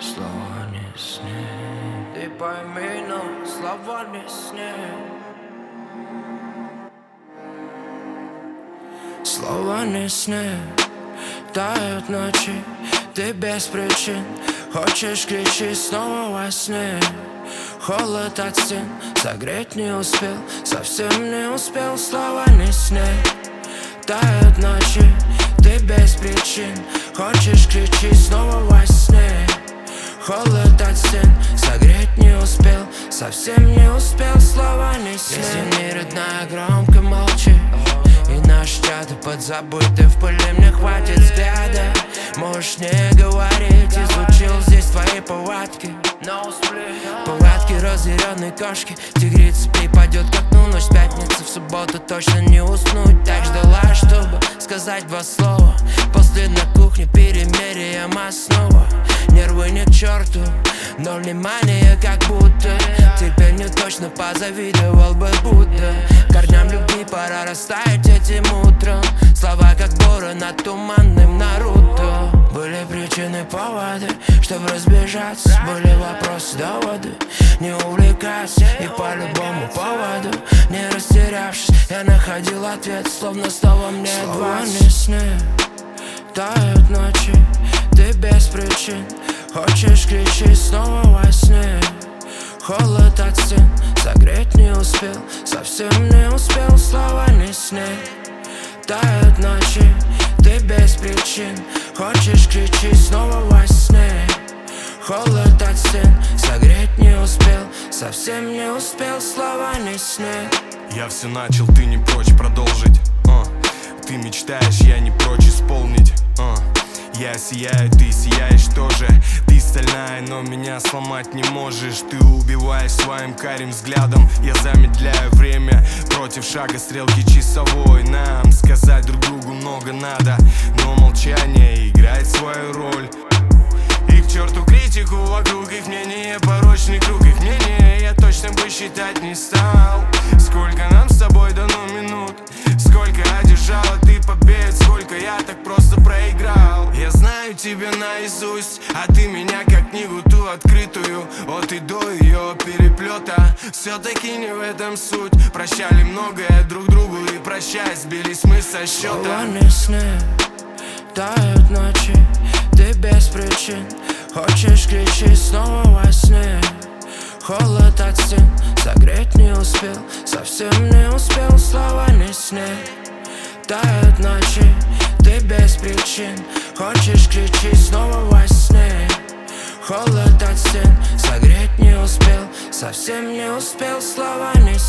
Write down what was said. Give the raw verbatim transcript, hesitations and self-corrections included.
Слова не сны. Ты пойми, но слова не сны. Слова не сны. Тают ночи, ты без причин хочешь кричи снова во сне. Холод от стен согреть не успел, совсем не успел. Слова не сны. Тают ночи, ты без причин хочешь кричи снова во сне. Холод от стен согреть не успел, совсем не успел. Слова не сны. Если не родная, громко молчи. И наши чаты подзабыты в пыли, мне хватит взгляда. Можешь не говорить, изучил здесь твои повадки. Повадки разъяренной кошки. Тигрица припадет к окну, ночь с пятницы в субботу точно не уснуть. Так ждала, чтобы сказать два слова. После на кухне перемирием основа. Нервы не к черту, но внимание как будто. Теперь мне точно позавидовал бы Будда. Корням любви пора растаять этим утром. Слова как буры над туманным Наруто. Были причины, поводы, чтобы разбежаться. Были вопросы, доводы, не увлекаться. И по любому поводу, не растерявшись, я находил ответ, словно стало мне двадцать. Слова не сны. Тают ночи, ты без причин хочешь кричи снова во сне. Холод от стен согреть не успел, совсем не успел. Слова не сны. Тают ночи, ты без причин хочешь кричи снова во сне. Холод от стен согреть не успел, совсем не успел. Слова не сны. Я все начал, ты не прочь продолжить. uh. Ты мечтаешь, я не прочь исполнить. uh. Я сияю, ты сияешь тоже. Ты стальная, но меня сломать не можешь. Ты убиваешь своим карим взглядом. Я замедляю время против шага стрелки часовой. Нам сказать друг другу много надо, но молчание играет свою роль. И к черту критику вокруг, их мнение порочный круг. Их мнение я точно бы считать не стал. Сколько нам с тобой дано минут, сколько одержала ты побед, сколько я так просто проиграл. Я знаю тебя наизусть, а ты меня как книгу ту открытую. От и до ее переплета. Все-таки не в этом суть. Прощали многое друг другу и прощаясь сбились мы со счета. Слова не сны. Тают ночи, ты без причин хочешь кричи снова во сне. Холод от стен согреть не успел, совсем не успел. Слова не сны. Тают ночи, ты без причин хочешь кричи снова во сне. Холод от стен согреть не успел, совсем не успел. Слова не